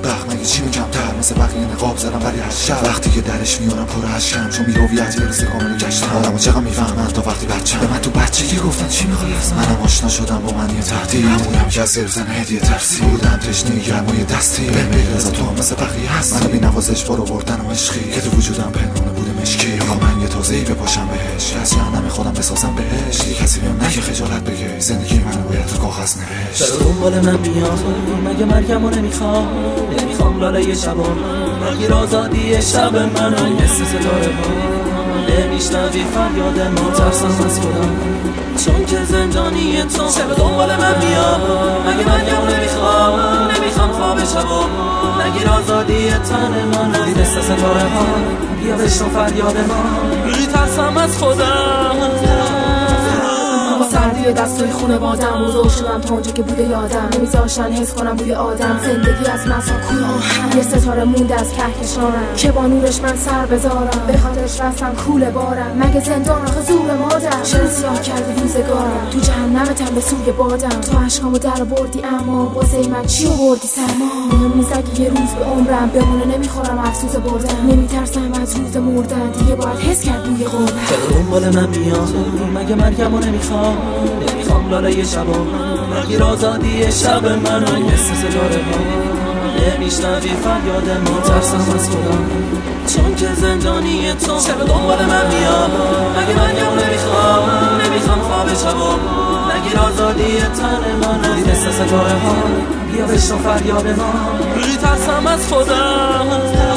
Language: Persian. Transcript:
بدبخت مگه چی کمتر، مثل بقیه نقاب زدم ولی هر شب وقتی که درش میارم پر اشکم، چون بی‌هویت یه روز کامل گشتم. آدمو چقدر میفهمن تا وقتی بچه‌م به من تو بچگی گفتن چی میخوای از منم آشنا شدم با معنی تهدید، همونم که از گرفتن هدیه ترسی بودم، تشنه گرمای دستی به غیر از تو هم مثل بقیه هست، منو بی‌نوازش برو بردن و عشقی که تو وجودم پنهونه بوده مشکی. من یه تازه‌ای بپاشم بهش، از جهنم خودم بسازم بهش، دیگه کسی بهم نگه خجالت بگه، زندگی منو باید تو کاغذ نوشت. چرا دنبال من میاد؟ مگه مرگمو نمیخوام لاله شبا، مگه آزادی شب منو مثل ستاره ها، نمیشنوی فریاد ما، ترسم از خودم چون که زندانی تو. چرا دنبال من میاد؟ مگه مرگمو نمیخوام خواب شبا، مگه آزادی تن منو مثل ستاره ها، بیا بشنو فریاد ما، میترسم از خودم. سردی دستای خونه بادم بزرگ شدم تا اونجا که بوده یادم، نمیذاشتن حس کنم بوی آدم، زندگی از مسا کوی آهن، یه ستاره مونده از کهکشانم که با نورش من سر بذارم، به خاطرش رفتم کوله بارم، مگه زندان آخه زور مادم، چرا سیاه کردی روزگارم، تو جهنمتم به سوی بادم، تو عشقامو در بردی اما واسه من چی آوردی سرما، مهم نیست اگه یه روز به عمرم بمونه، نمیخورم افسوس بردن، نمیترسم از روز مردن، دیگه باید حس کرد بوی غربت. چرا دنبال من میاد؟ مگه مرگمو نمیخوام لاله شبا، مگه آزادی شب منو مثل ستاره ها، نمیشنوی فریاد ما، ترسم از خودم چون که زندانی تو. چرا دنبال من میاد؟ مگه مرگمو نمیخوام خواب شبا، مگه آزادی تن منو مثل ستاره ها، بیا بشنو فریاد ما، میترسم از خودم.